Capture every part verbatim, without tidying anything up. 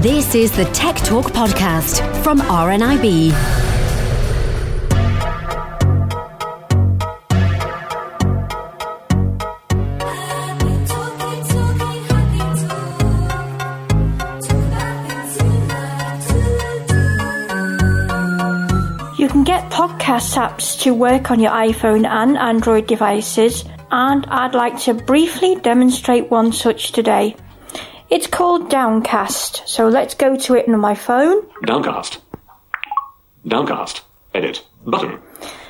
This is the Tech Talk podcast from R N I B. You can get podcast apps to work on your iPhone and Android devices, and I'd like to briefly demonstrate one such today. It's called Downcast, so let's go to it on my phone. Downcast. Downcast. Edit. Button.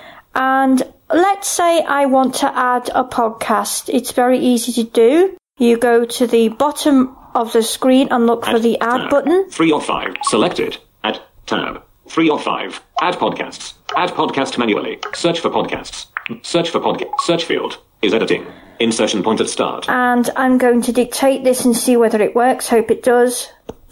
And let's say I want to add a podcast. It's very easy to do. You go to the bottom of the screen and look for Add the add tab. button. Three or five. Selected. Add tab. Three or five. Add podcasts. Add podcast manually. Search for podcasts. Search for podcast. Search field is editing. Insertion point at start. And I'm going to dictate this and see whether it works. Hope it does.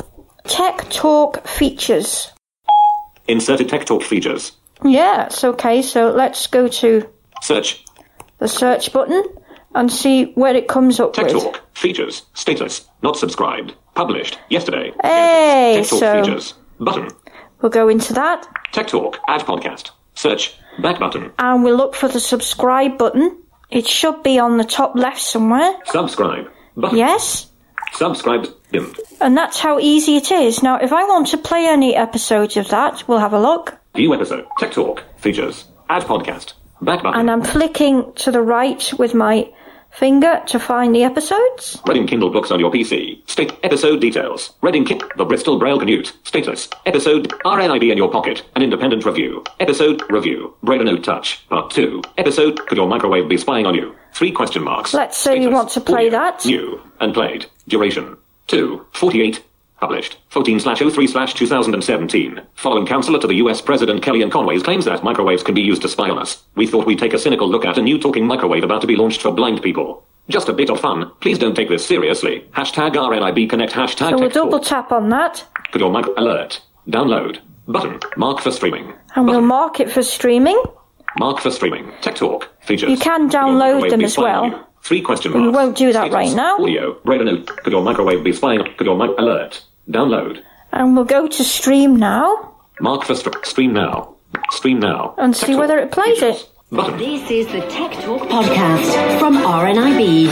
Tech Talk features. Inserted Tech Talk features. Yeah, it's okay. So let's go to Search. the search button and see where it comes up Tech with. Talk features. Status. Not subscribed. Published yesterday. Hey, Tech Talk so features. Button. we'll go into that Tech Talk. Add podcast. Search. Back button. and we'll look for the subscribe button. It should be on the top left somewhere. Subscribe. Button. Yes. Subscribe. Dimmed. And that's how easy it is. Now, if I want to play any episodes of that, we'll have a look. View episode. Tech Talk. Features. Add podcast. Back button. And I'm flicking to the right with my finger to find the episodes. Reading Kindle books on your P C. State episode details. Reading Ki- The Bristol Braille Commute. Status. Episode R N I B in your pocket. An independent review. Episode review. Braille Note Touch. Part two. Episode. Could your microwave be spying on you? Three question marks. Let's say we Status. want to play Audio. that. New. And played. Duration. two. forty-eight. Published. fourteen slash oh three slash two thousand seventeen. Following counselor to the U S President Kellyanne Conway's claims that microwaves can be used to spy on us, we thought we'd take a cynical look at a new talking microwave about to be launched for blind people. Just a bit of fun. Please don't take this seriously. Hashtag R N I B Connect. Hashtag So we'll Tech Talk. double tap on that. Could your mic alert. Download. Button. Mark for streaming. And we'll Button. mark it for streaming. Mark for streaming. Tech Talk. Features. You can Could your download microwave them be as spying on well. you? Three question We marks. won't do that Status. right now. Audio. Braille note. Could your microwave be spying? Could your mic alert. Download. And we'll go to stream now Mark for st- stream now. Stream now. and Tech see Talk. whether it plays Features. it. Button. This is the Tech Talk podcast from R N I B.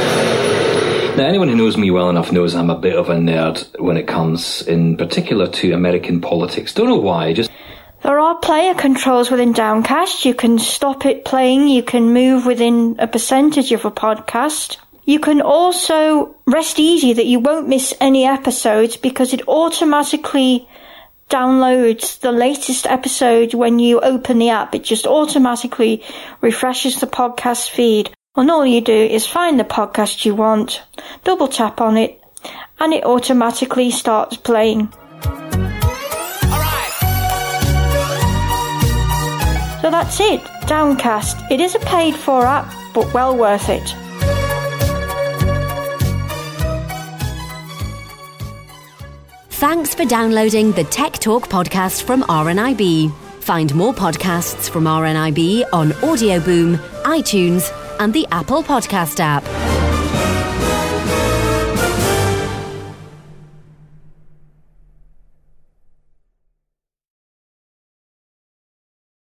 Now, anyone who knows me well enough knows I'm a bit of a nerd when it comes, in particular, to American politics. Don't know why, just... There are player controls within Downcast. You can stop it playing. You can move within a percentage of a podcast. You can also rest easy that you won't miss any episodes because it automatically downloads the latest episode when you open the app. It just automatically refreshes the podcast feed. And all you do is find the podcast you want, double tap on it, and it automatically starts playing. So that's it, Downcast. It is a paid for app, but well worth it. Thanks for downloading the Tech Talk podcast from R N I B. Find more podcasts from R N I B on Audio Boom, iTunes, and the Apple Podcast app.